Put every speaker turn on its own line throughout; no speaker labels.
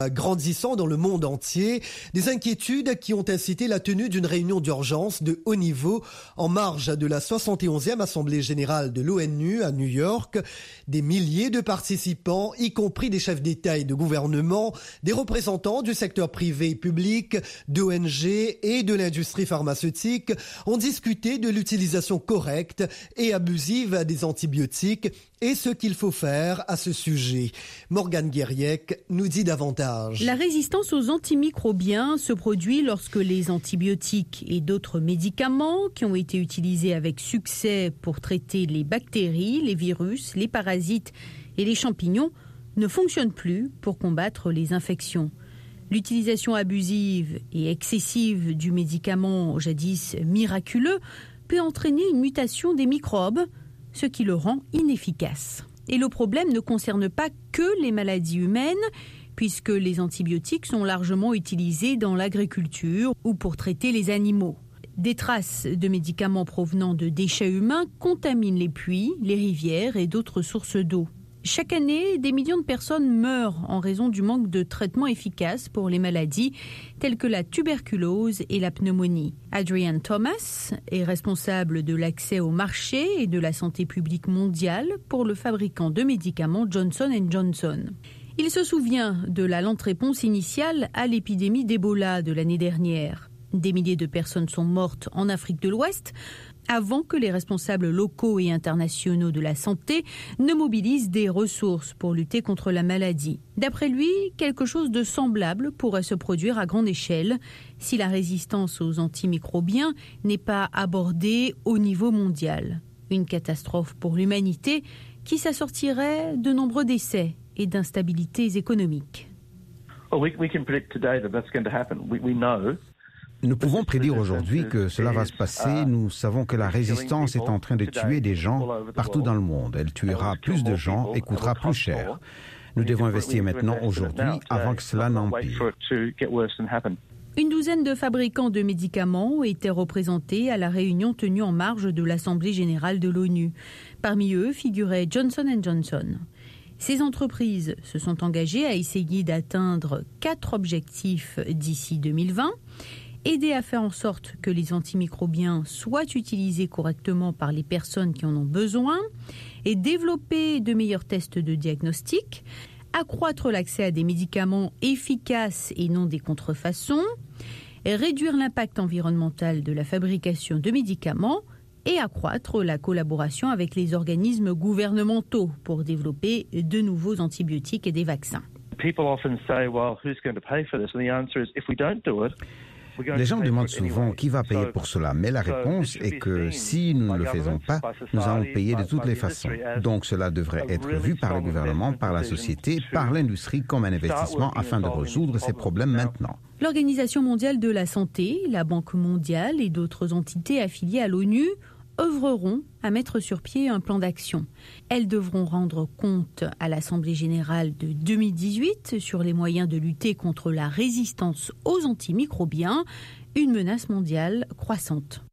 Grandissant dans le monde entier, des inquiétudes qui ont incité la tenue d'une réunion d'urgence de haut niveau en marge de la 71e Assemblée générale de l'ONU à New York. Des milliers de participants, y compris des chefs d'État et de gouvernement, des représentants du secteur privé et public, d'ONG et de l'industrie pharmaceutique, ont discuté de l'utilisation correcte et abusive des antibiotiques et ce qu'il faut faire à ce sujet. Morgane Guériec nous dit davantage.
La résistance aux antimicrobiens se produit lorsque les antibiotiques et d'autres médicaments qui ont été utilisés avec succès pour traiter les bactéries, les virus, les parasites et les champignons ne fonctionnent plus pour combattre les infections. L'utilisation abusive et excessive du médicament jadis miraculeux peut entraîner une mutation des microbes, ce qui le rend inefficace. Et le problème ne concerne pas que les maladies humaines, puisque les antibiotiques sont largement utilisés dans l'agriculture ou pour traiter les animaux. Des traces de médicaments provenant de déchets humains contaminent les puits, les rivières et d'autres sources d'eau. Chaque année, des millions de personnes meurent en raison du manque de traitements efficaces pour les maladies telles que la tuberculose et la pneumonie. Adrian Thomas est responsable de l'accès au marché et de la santé publique mondiale pour le fabricant de médicaments Johnson & Johnson. Il se souvient de la lente réponse initiale à l'épidémie d'Ebola de l'année dernière. Des milliers de personnes sont mortes en Afrique de l'Ouest avant que les responsables locaux et internationaux de la santé ne mobilisent des ressources pour lutter contre la maladie. D'après lui, quelque chose de semblable pourrait se produire à grande échelle si la résistance aux antimicrobiens n'est pas abordée au niveau mondial. Une catastrophe pour l'humanité qui s'assortirait de nombreux décès et d'instabilités économiques.
Nous pouvons prédire aujourd'hui que cela va se passer. Nous savons que la résistance est en train de tuer des gens partout dans le monde. Elle tuera plus de gens et coûtera plus cher. Nous devons investir maintenant, aujourd'hui, avant que cela n'empire.
Une douzaine de fabricants de médicaments étaient représentés à la réunion tenue en marge de l'Assemblée générale de l'ONU. Parmi eux figurait Johnson & Johnson. Ces entreprises se sont engagées à essayer d'atteindre 4 objectifs d'ici 2020. Aider à faire en sorte que les antimicrobiens soient utilisés correctement par les personnes qui en ont besoin et développer de meilleurs tests de diagnostic, accroître l'accès à des médicaments efficaces et non des contrefaçons, et réduire l'impact environnemental de la fabrication de médicaments et accroître la collaboration avec les organismes gouvernementaux pour développer de nouveaux antibiotiques et des vaccins.
Les gens demandent souvent qui va payer pour cela, mais la réponse est que si nous ne le faisons pas, nous allons payer de toutes les façons. Donc cela devrait être vu par le gouvernement, par la société, par l'industrie comme un investissement afin de résoudre ces problèmes maintenant.
L'Organisation mondiale de la santé, la Banque mondiale et d'autres entités affiliées à l'ONU œuvreront à mettre sur pied un plan d'action. Elles devront rendre compte à l'Assemblée générale de 2018 sur les moyens de lutter contre la résistance aux antimicrobiens, une menace mondiale croissante.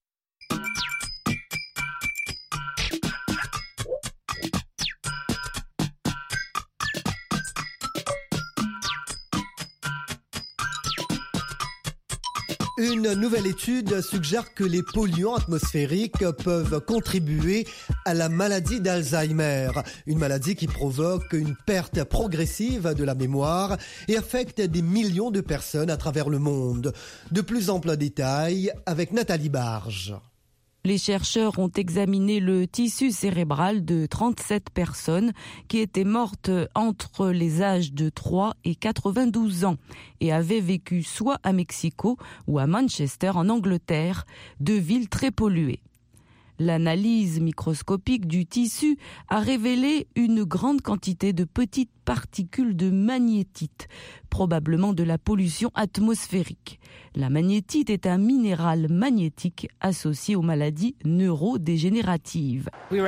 Une nouvelle étude suggère que les polluants atmosphériques peuvent contribuer à la maladie d'Alzheimer, une maladie qui provoque une perte progressive de la mémoire et affecte des millions de personnes à travers le monde. De plus amples détails avec Nathalie Barge.
Les chercheurs ont examiné le tissu cérébral de 37 personnes qui étaient mortes entre les âges de 3 et 92 ans et avaient vécu soit à Mexico ou à Manchester en Angleterre, 2 villes très polluées. L'analyse microscopique du tissu a révélé une grande quantité de petites particules de magnétite, probablement de la pollution atmosphérique. La magnétite est un minéral magnétique associé aux maladies neurodégénératives. Nous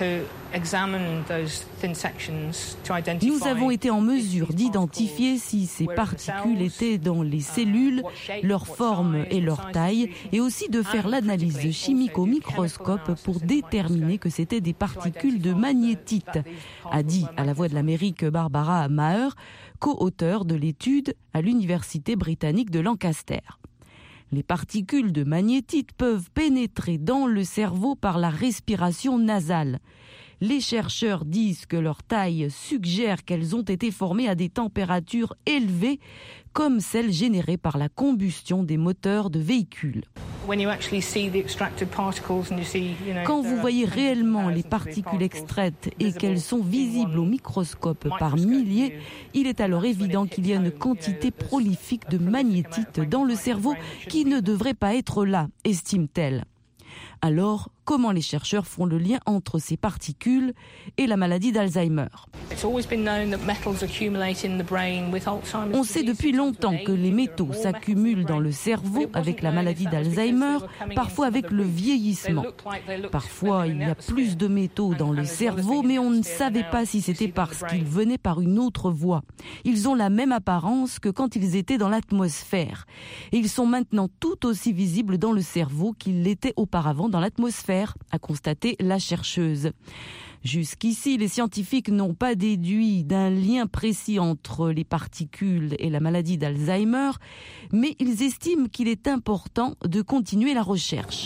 avons été en mesure d'identifier si ces particules étaient dans les cellules, leur forme et leur taille, et aussi de faire l'analyse chimique au microscope microscope pour déterminer que c'était des particules de magnétite, a dit à La Voix de l'Amérique Barbara Maher, co-auteure de l'étude à l'Université britannique de Lancaster. Les particules de magnétite peuvent pénétrer dans le cerveau par la respiration nasale. Les chercheurs disent que leur taille suggère qu'elles ont été formées à des températures élevées, comme celles générées par la combustion des moteurs de véhicules. Quand vous voyez réellement les particules extraites et qu'elles sont visibles au microscope par milliers, il est alors évident qu'il y a une quantité prolifique de magnétite dans le cerveau qui ne devrait pas être là, estime-t-elle. Alors, comment les chercheurs font le lien entre ces particules et la maladie d'Alzheimer ? On sait depuis longtemps que les métaux s'accumulent dans le cerveau avec la maladie d'Alzheimer, parfois avec le vieillissement. Parfois, il y a plus de métaux dans le cerveau, mais on ne savait pas si c'était parce qu'ils venaient par une autre voie. Ils ont la même apparence que quand ils étaient dans l'atmosphère. Et ils sont maintenant tout aussi visibles dans le cerveau qu'ils l'étaient auparavant dans l'atmosphère, a constaté la chercheuse. Jusqu'ici, les scientifiques n'ont pas déduit d'un lien précis entre les particules et la maladie d'Alzheimer, mais ils estiment qu'il est important de continuer la recherche.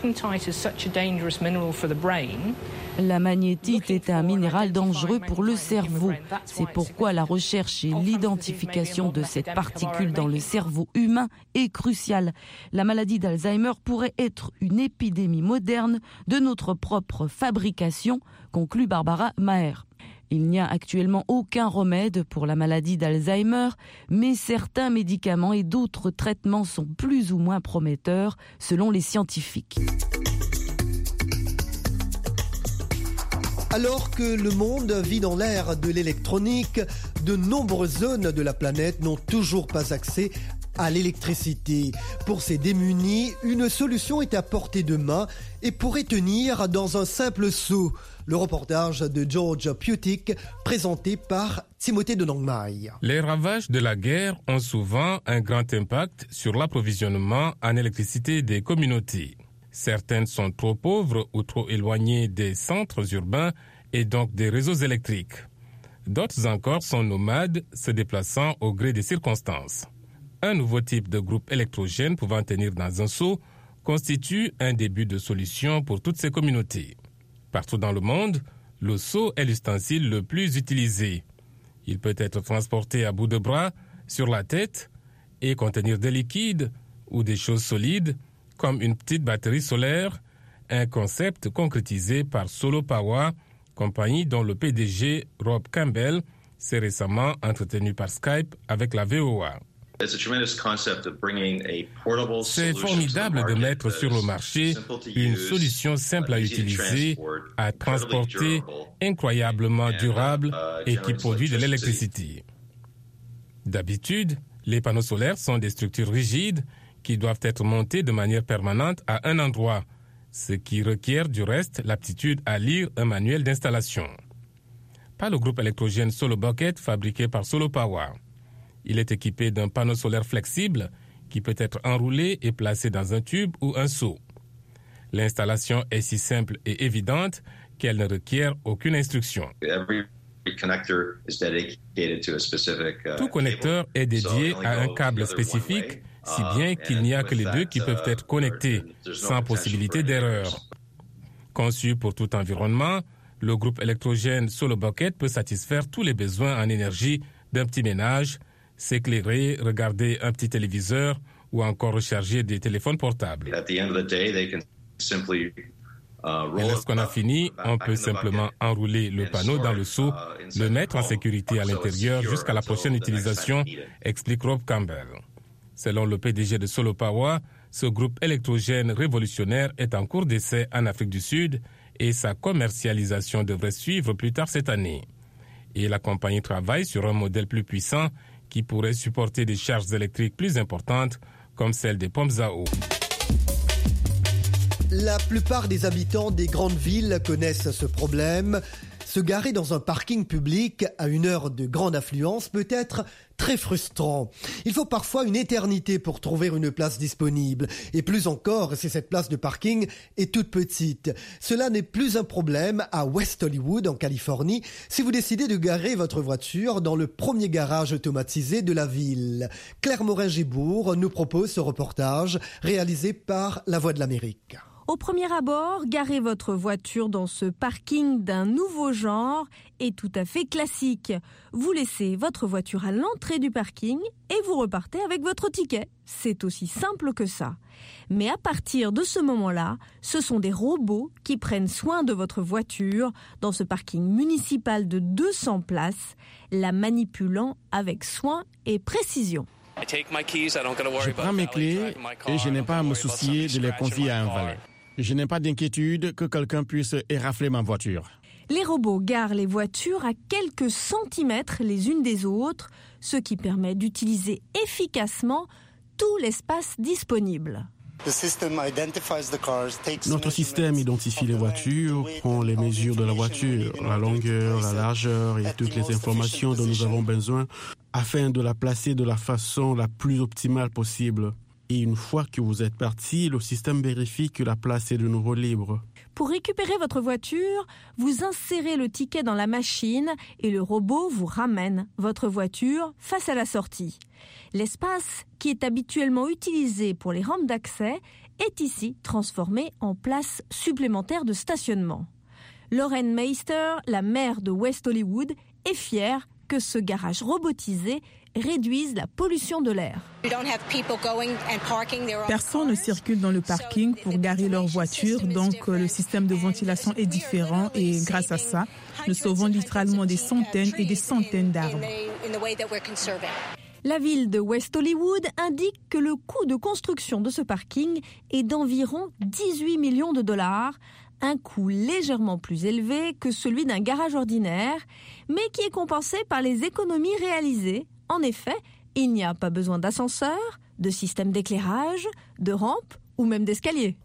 La magnétite est un minéral dangereux pour le cerveau. C'est pourquoi la recherche et l'identification de cette particule dans le cerveau humain est cruciale. La maladie d'Alzheimer pourrait être une épidémie moderne de notre propre fabrication, conclut Barbara Maher. Il n'y a actuellement aucun remède pour la maladie d'Alzheimer, mais certains médicaments et d'autres traitements sont plus ou moins prometteurs, selon les scientifiques.
Alors que le monde vit dans l'ère de l'électronique, de nombreuses zones de la planète n'ont toujours pas accès à l'électricité. Pour ces démunis, une solution est à portée de main et pourrait tenir dans un simple seau. Le reportage de George Putic, présenté par Timothée de Nongmai.
Les ravages de la guerre ont souvent un grand impact sur l'approvisionnement en électricité des communautés. Certaines sont trop pauvres ou trop éloignées des centres urbains et donc des réseaux électriques. D'autres encore sont nomades, se déplaçant au gré des circonstances. Un nouveau type de groupe électrogène pouvant tenir dans un seau constitue un début de solution pour toutes ces communautés. Partout dans le monde, le seau est l'ustensile le plus utilisé. Il peut être transporté à bout de bras, sur la tête, et contenir des liquides ou des choses solides, comme une petite batterie solaire, un concept concrétisé par Solo Power, compagnie dont le PDG Rob Campbell s'est récemment entretenu par Skype avec la VOA. C'est formidable de mettre sur le marché une solution simple à utiliser, à transporter, incroyablement durable et qui produit de l'électricité. D'habitude, les panneaux solaires sont des structures rigides qui doivent être montés de manière permanente à un endroit, ce qui requiert du reste l'aptitude à lire un manuel d'installation. Pas le groupe électrogène Solo Bucket fabriqué par Solo Power. Il est équipé d'un panneau solaire flexible qui peut être enroulé et placé dans un tube ou un seau. L'installation est si simple et évidente qu'elle ne requiert aucune instruction. Tout connecteur est dédié à un câble spécifique, si bien qu'il n'y a que les deux qui peuvent être connectés, sans possibilité d'erreur. Conçu pour tout environnement, le groupe électrogène Solo Bucket peut satisfaire tous les besoins en énergie d'un petit ménage, s'éclairer, regarder un petit téléviseur ou encore recharger des téléphones portables. Et lorsqu'on a fini, on peut simplement enrouler le panneau dans le seau, le mettre en sécurité à l'intérieur jusqu'à la prochaine utilisation, explique Rob Campbell. Selon le PDG de Solo Power, ce groupe électrogène révolutionnaire est en cours d'essai en Afrique du Sud et sa commercialisation devrait suivre plus tard cette année. Et la compagnie travaille sur un modèle plus puissant qui pourrait supporter des charges électriques plus importantes comme celles des pompes à eau.
La plupart des habitants des grandes villes connaissent ce problème. Se garer dans un parking public à une heure de grande affluence peut être très très frustrant. Il faut parfois une éternité pour trouver une place disponible. Et plus encore si cette place de parking est toute petite. Cela n'est plus un problème à West Hollywood, en Californie, si vous décidez de garer votre voiture dans le premier garage automatisé de la ville. Claire Morin-Gibourg nous propose ce reportage réalisé par La Voix de l'Amérique.
Au premier abord, garer votre voiture dans ce parking d'un nouveau genre est tout à fait classique. Vous laissez votre voiture à l'entrée du parking et vous repartez avec votre ticket. C'est aussi simple que ça. Mais à partir de ce moment-là, ce sont des robots qui prennent soin de votre voiture dans ce parking municipal de 200 places, la manipulant avec soin et précision.
Je prends mes clés et je n'ai pas à me soucier de les confier à un valet. Je n'ai pas d'inquiétude que quelqu'un puisse érafler ma voiture.
Les robots garent les voitures à quelques centimètres les unes des autres, ce qui permet d'utiliser efficacement tout l'espace disponible.
Notre système identifie les voitures, prend les mesures de la voiture, la longueur, la largeur et toutes les informations dont nous avons besoin afin de la placer de la façon la plus optimale possible. Et une fois que vous êtes parti, le système vérifie que la place est de nouveau libre.
Pour récupérer votre voiture, vous insérez le ticket dans la machine et le robot vous ramène votre voiture face à la sortie. L'espace qui est habituellement utilisé pour les rampes d'accès est ici transformé en place supplémentaire de stationnement. Lauren Meister, la maire de West Hollywood, est fière que ce garage robotisé réduise la pollution de l'air.
Personne ne circule dans le parking pour garer leur voiture, donc le système de ventilation est différent et grâce à ça, nous sauvons littéralement des centaines et des centaines d'arbres.
La ville de West Hollywood indique que le coût de construction de ce parking est d'environ 18 millions de dollars, un coût légèrement plus élevé que celui d'un garage ordinaire, mais qui est compensé par les économies réalisées. En effet, il n'y a pas besoin d'ascenseur, de système d'éclairage, de rampe ou même d'escalier.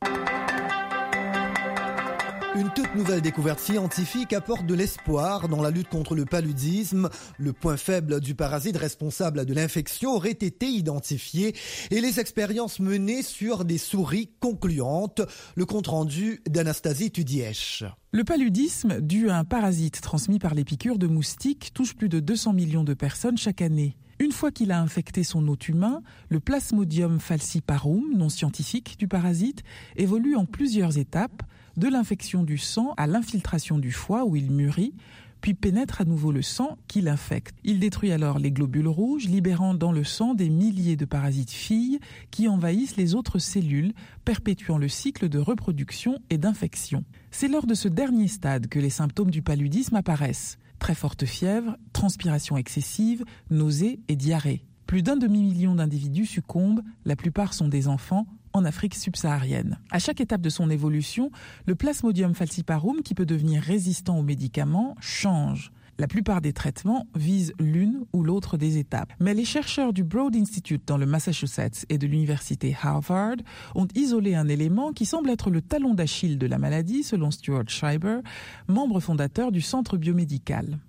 Une toute nouvelle découverte scientifique apporte de l'espoir dans la lutte contre le paludisme. Le point faible du parasite responsable de l'infection aurait été identifié et les expériences menées sur des souris concluantes. Le compte-rendu d'Anastasie Tudièche.
Le paludisme, dû à un parasite transmis par les piqûres de moustiques, touche plus de 200 millions de personnes chaque année. Une fois qu'il a infecté son hôte humain, le Plasmodium falciparum, nom scientifique du parasite, évolue en plusieurs étapes, de l'infection du sang à l'infiltration du foie où il mûrit, puis pénètre à nouveau le sang qui l'infecte. Il détruit alors les globules rouges, libérant dans le sang des milliers de parasites filles qui envahissent les autres cellules, perpétuant le cycle de reproduction et d'infection. C'est lors de ce dernier stade que les symptômes du paludisme apparaissent. Très forte fièvre, transpiration excessive, nausées et diarrhée. Plus d'1 demi-million d'individus succombent, la plupart sont des enfants, en Afrique subsaharienne. À chaque étape de son évolution, le Plasmodium falciparum, qui peut devenir résistant aux médicaments, change. La plupart des traitements visent l'une ou l'autre des étapes. Mais les chercheurs du Broad Institute dans le Massachusetts et de l'université Harvard ont isolé un élément qui semble être le talon d'Achille de la maladie, selon Stuart Schreiber, membre fondateur du Centre biomédical.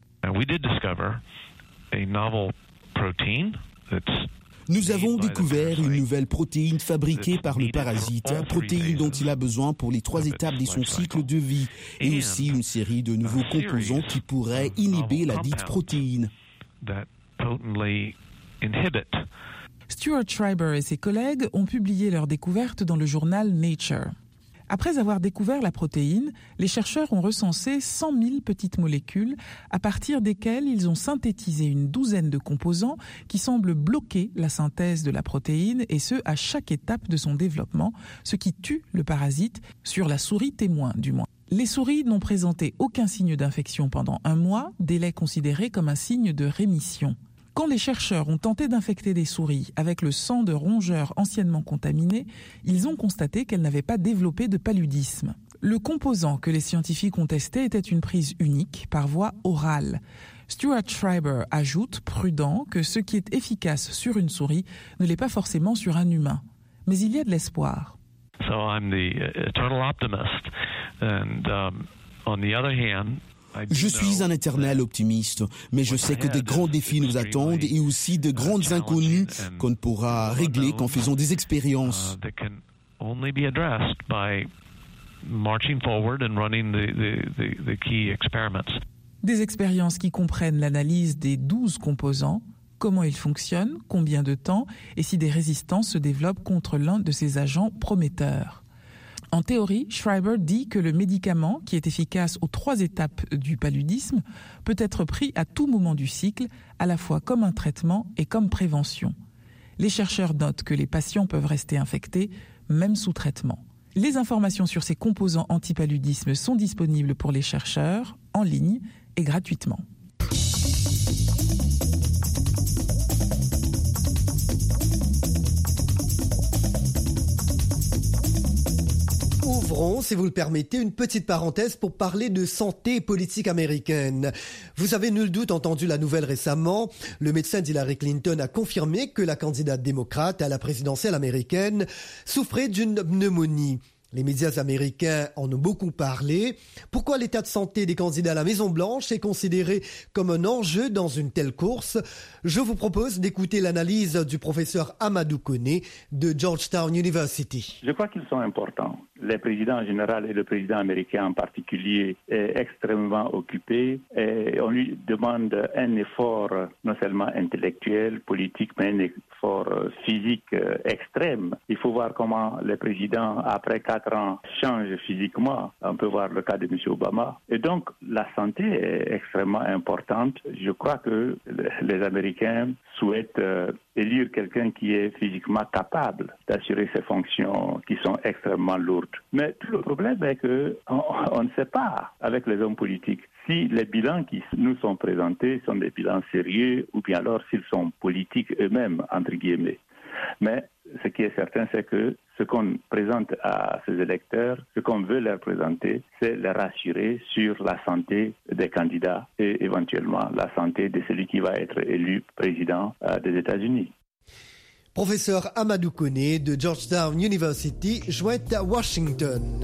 Nous avons découvert une nouvelle protéine fabriquée par le parasite, protéine dont il a besoin pour les 3 étapes de son cycle de vie, et aussi une série de nouveaux composants qui pourraient inhiber la dite protéine.
Stuart Schreiber et ses collègues ont publié leur découverte dans le journal Nature. Après avoir découvert la protéine, les chercheurs ont recensé 100 000 petites molécules à partir desquelles ils ont synthétisé une douzaine de composants qui semblent bloquer la synthèse de la protéine et ce, à chaque étape de son développement, ce qui tue le parasite, sur la souris témoin du moins. Les souris n'ont présenté aucun signe d'infection pendant 1 mois, délai considéré comme un signe de rémission. Quand les chercheurs ont tenté d'infecter des souris avec le sang de rongeurs anciennement contaminés, ils ont constaté qu'elles n'avaient pas développé de paludisme. Le composant que les scientifiques ont testé était une prise unique par voie orale. Stuart Schreiber ajoute, prudent, que ce qui est efficace sur une souris ne l'est pas forcément sur un humain. Mais il y a de l'espoir.
Je suis un éternel optimiste, mais je sais que des grands défis nous attendent et aussi de grandes inconnues qu'on ne pourra régler qu'en faisant des expériences.
Des expériences qui comprennent l'analyse des 12 composants, comment ils fonctionnent, combien de temps et si des résistances se développent contre l'un de ces agents prometteurs. En théorie, Schreiber dit que le médicament, qui est efficace aux 3 étapes du paludisme, peut être pris à tout moment du cycle, à la fois comme un traitement et comme prévention. Les chercheurs notent que les patients peuvent rester infectés, même sous traitement. Les informations sur ces composants antipaludisme sont disponibles pour les chercheurs, en ligne et gratuitement.
Ouvrons, si vous le permettez, une petite parenthèse pour parler de santé politique américaine. Vous avez nul doute entendu la nouvelle récemment. Le médecin d'Hillary Clinton a confirmé que la candidate démocrate à la présidentielle américaine souffrait d'une pneumonie. Les médias américains en ont beaucoup parlé. Pourquoi l'état de santé des candidats à la Maison-Blanche est considéré comme un enjeu dans une telle course? Je vous propose d'écouter l'analyse du professeur Amadou Koné de Georgetown University.
Je crois qu'ils sont importants. Le président en général et le président américain en particulier est extrêmement occupé et on lui demande un effort non seulement intellectuel, politique, mais un effort physique extrême. Il faut voir comment le président, après 4 ans, change physiquement. On peut voir le cas de M. Obama. Et donc, la santé est extrêmement importante. Je crois que les Américains souhaitent élire quelqu'un qui est physiquement capable d'assurer ces fonctions qui sont extrêmement lourdes. Mais tout le problème est qu'on ne sait pas, avec les hommes politiques, si les bilans qui nous sont présentés sont des bilans sérieux ou bien alors s'ils sont politiques eux-mêmes, entre guillemets. Mais ce qui est certain, c'est que ce qu'on présente à ces électeurs, ce qu'on veut leur présenter, c'est les rassurer sur la santé des candidats et éventuellement la santé de celui qui va être élu président des États-Unis.
Professeur Amadou Koné de Georgetown University, jointe à Washington.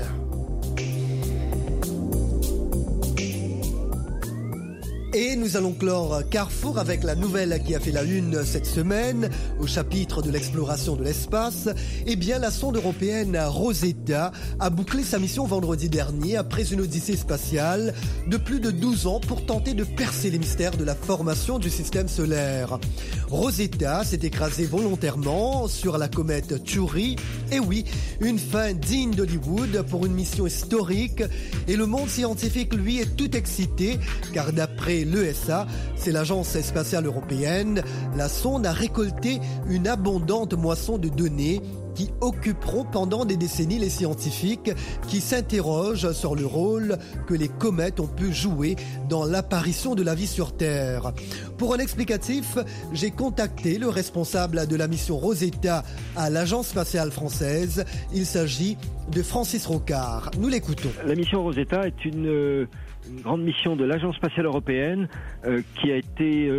Et nous allons clore Carrefour avec la nouvelle qui a fait la une cette semaine au chapitre de l'exploration de l'espace. Eh bien, la sonde européenne Rosetta a bouclé sa mission vendredi dernier après une odyssée spatiale de plus de 12 ans pour tenter de percer les mystères de la formation du système solaire. Rosetta s'est écrasée volontairement sur la comète Chury. Et oui, une fin digne d'Hollywood pour une mission historique. Et le monde scientifique, lui, est tout excité car d'après l'ESA, c'est l'agence spatiale européenne, la sonde a récolté une abondante moisson de données qui occuperont pendant des décennies les scientifiques qui s'interrogent sur le rôle que les comètes ont pu jouer dans l'apparition de la vie sur Terre. Pour un explicatif, j'ai contacté le responsable de la mission Rosetta à l'Agence spatiale française. Il s'agit de Francis Rocard. Nous l'écoutons.
La mission Rosetta est une grande mission de l'Agence spatiale européenne qui a été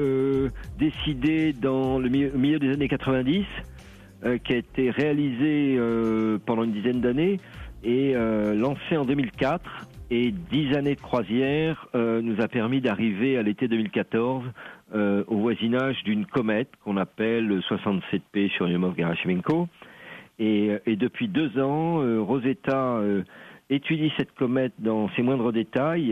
décidée dans le milieu des années 90, qui a été réalisée pendant une dizaine d'années et lancée en 2004. Et 10 années de croisière nous a permis d'arriver à l'été 2014 au voisinage d'une comète qu'on appelle 67P Churyumov-Gerasimenko. Et depuis 2 ans, Rosetta étudie cette comète dans ses moindres détails,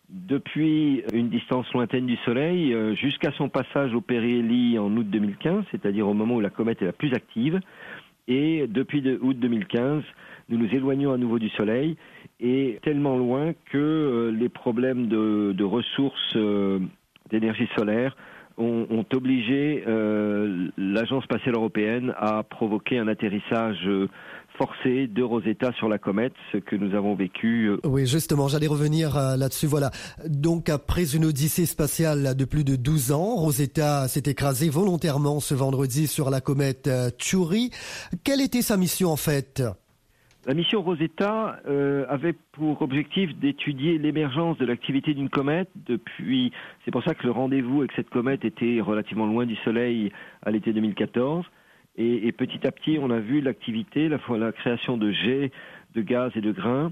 depuis une distance lointaine du Soleil jusqu'à son passage au périhélie en août 2015, c'est-à-dire au moment où la comète est la plus active. Et depuis août 2015, nous nous éloignons à nouveau du Soleil et tellement loin que les problèmes de ressources d'énergie solaire ont obligé l'Agence spatiale européenne à provoquer un atterrissage forcé de Rosetta sur la comète, ce que nous avons vécu.
Oui, justement, j'allais revenir là-dessus. Voilà. Donc, après une odyssée spatiale de plus de 12 ans, Rosetta s'est écrasée volontairement ce vendredi sur la comète Chury. Quelle était sa mission en fait ?
La mission Rosetta avait pour objectif d'étudier l'émergence de l'activité d'une comète depuis... C'est pour ça que le rendez-vous avec cette comète était relativement loin du Soleil à l'été 2014. Et petit à petit, on a vu l'activité, la création de jets, de gaz et de grains.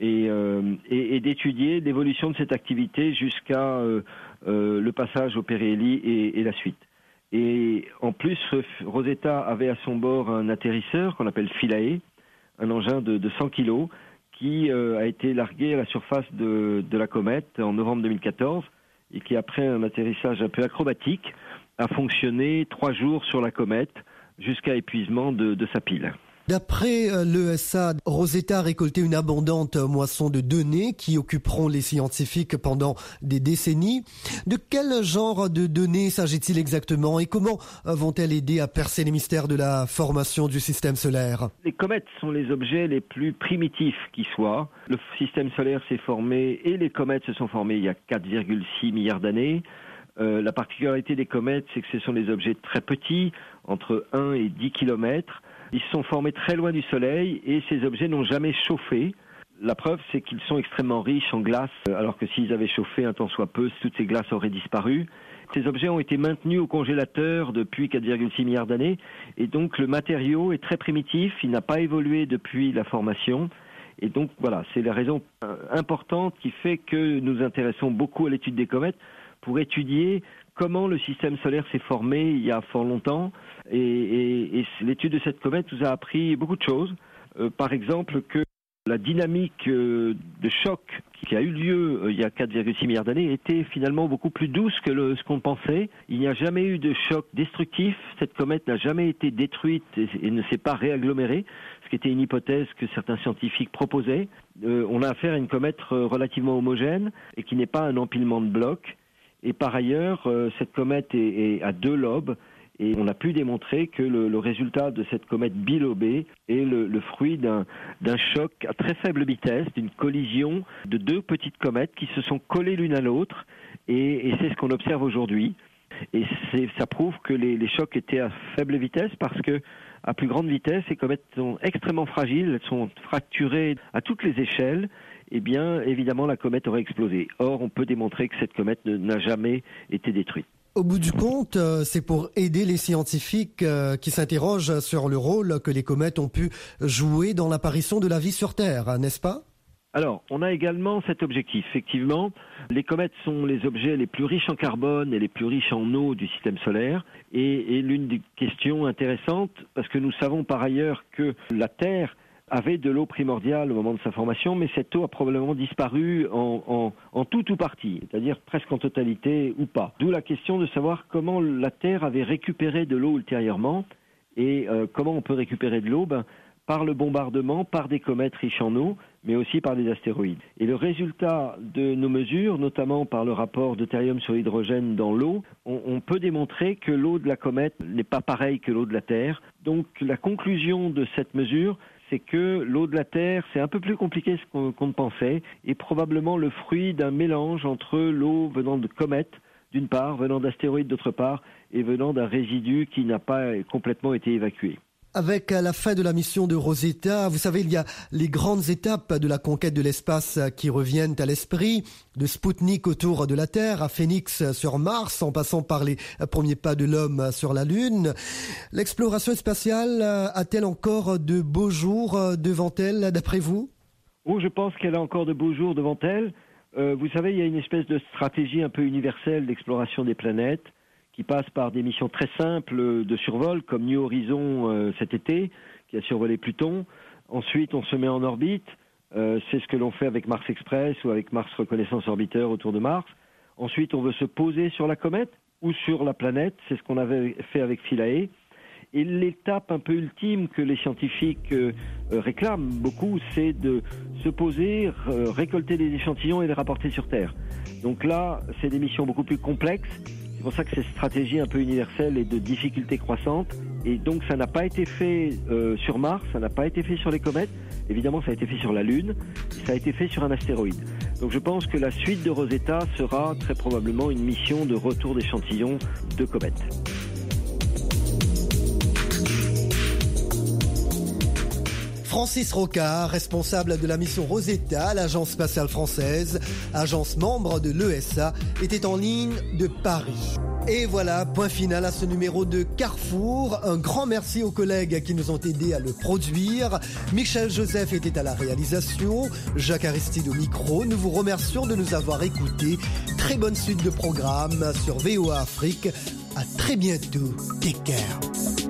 et d'étudier l'évolution de cette activité jusqu'à le passage au périhélie et la suite. Et en plus, Rosetta avait à son bord un atterrisseur qu'on appelle Philae, un engin de 100 kg qui a été largué à la surface de la comète en novembre 2014 et qui, après un atterrissage un peu acrobatique, a fonctionné 3 jours sur la comète jusqu'à épuisement de sa pile.
D'après l'ESA, Rosetta a récolté une abondante moisson de données qui occuperont les scientifiques pendant des décennies. De quel genre de données s'agit-il exactement et comment vont-elles aider à percer les mystères de la formation du système solaire?
Les comètes sont les objets les plus primitifs qui soient. Le système solaire s'est formé et les comètes se sont formées il y a 4,6 milliards d'années. La particularité des comètes, c'est que ce sont des objets très petits, entre 1 et 10 km. Ils se sont formés très loin du Soleil et ces objets n'ont jamais chauffé. La preuve, c'est qu'ils sont extrêmement riches en glace, alors que s'ils avaient chauffé un tant soit peu, toutes ces glaces auraient disparu. Ces objets ont été maintenus au congélateur depuis 4,6 milliards d'années et donc le matériau est très primitif, il n'a pas évolué depuis la formation. Et donc voilà, c'est la raison importante qui fait que nous nous intéressons beaucoup à l'étude des comètes pour étudier comment le système solaire s'est formé il y a fort longtemps. Et l'étude de cette comète nous a appris beaucoup de choses. Par exemple, que la dynamique de choc qui a eu lieu il y a 4,6 milliards d'années était finalement beaucoup plus douce que ce qu'on pensait. Il n'y a jamais eu de choc destructif. Cette comète n'a jamais été détruite et ne s'est pas réagglomérée, ce qui était une hypothèse que certains scientifiques proposaient. On a affaire à une comète relativement homogène et qui n'est pas un empilement de blocs. Et par ailleurs, cette comète est à 2 lobes et on a pu démontrer que le résultat de cette comète bilobée est le fruit d'un choc à très faible vitesse, d'une collision de 2 petites comètes qui se sont collées l'une à l'autre et c'est ce qu'on observe aujourd'hui. Et ça prouve que les chocs étaient à faible vitesse parce que à plus grande vitesse, ces comètes sont extrêmement fragiles, elles sont fracturées à toutes les échelles. Eh bien, évidemment, la comète aurait explosé. Or, on peut démontrer que cette comète n'a jamais été détruite.
Au bout du compte, c'est pour aider les scientifiques qui s'interrogent sur le rôle que les comètes ont pu jouer dans l'apparition de la vie sur Terre, n'est-ce pas ?
Alors, on a également cet objectif. Effectivement, les comètes sont les objets les plus riches en carbone et les plus riches en eau du système solaire. Et l'une des questions intéressantes, parce que nous savons par ailleurs que la Terre avait de l'eau primordiale au moment de sa formation, mais cette eau a probablement disparu en tout ou partie, c'est-à-dire presque en totalité ou pas. D'où la question de savoir comment la Terre avait récupéré de l'eau ultérieurement et comment on peut récupérer de l'eau par le bombardement, par des comètes riches en eau, mais aussi par des astéroïdes. Et le résultat de nos mesures, notamment par le rapport deutérium sur hydrogène dans l'eau, on peut démontrer que l'eau de la comète n'est pas pareille que l'eau de la Terre. Donc la conclusion de cette mesure, c'est que l'eau de la Terre, c'est un peu plus compliqué qu'on ne pensait, et probablement le fruit d'un mélange entre l'eau venant de comètes, d'une part, venant d'astéroïdes d'autre part, et venant d'un résidu qui n'a pas complètement été évacué.
Avec la fin de la mission de Rosetta, vous savez, il y a les grandes étapes de la conquête de l'espace qui reviennent à l'esprit, de Spoutnik autour de la Terre, à Phoenix sur Mars, en passant par les premiers pas de l'homme sur la Lune. L'exploration spatiale a-t-elle encore de beaux jours devant elle, d'après vous ?
Oh, je pense qu'elle a encore de beaux jours devant elle. Vous savez, il y a une espèce de stratégie un peu universelle d'exploration des planètes, qui passe par des missions très simples de survol, comme New Horizon cet été, qui a survolé Pluton. Ensuite, on se met en orbite. C'est ce que l'on fait avec Mars Express ou avec Mars Reconnaissance Orbiteur autour de Mars. Ensuite, on veut se poser sur la comète ou sur la planète. C'est ce qu'on avait fait avec Philae. Et l'étape un peu ultime que les scientifiques réclament beaucoup, c'est de se poser, récolter des échantillons et les rapporter sur Terre. Donc là, c'est des missions beaucoup plus complexes. C'est pour ça que cette stratégie un peu universelle est de difficulté croissante. Et donc ça n'a pas été fait sur Mars, ça n'a pas été fait sur les comètes. Évidemment, ça a été fait sur la Lune, et ça a été fait sur un astéroïde. Donc je pense que la suite de Rosetta sera très probablement une mission de retour d'échantillons de comètes.
Francis Rocard, responsable de la mission Rosetta à l'Agence spatiale française, agence membre de l'ESA, était en ligne de Paris. Et voilà, point final à ce numéro de Carrefour. Un grand merci aux collègues qui nous ont aidés à le produire. Michel Joseph était à la réalisation, Jacques Aristide au micro. Nous vous remercions de nous avoir écoutés. Très bonne suite de programmes sur VOA Afrique. À très bientôt. Take care.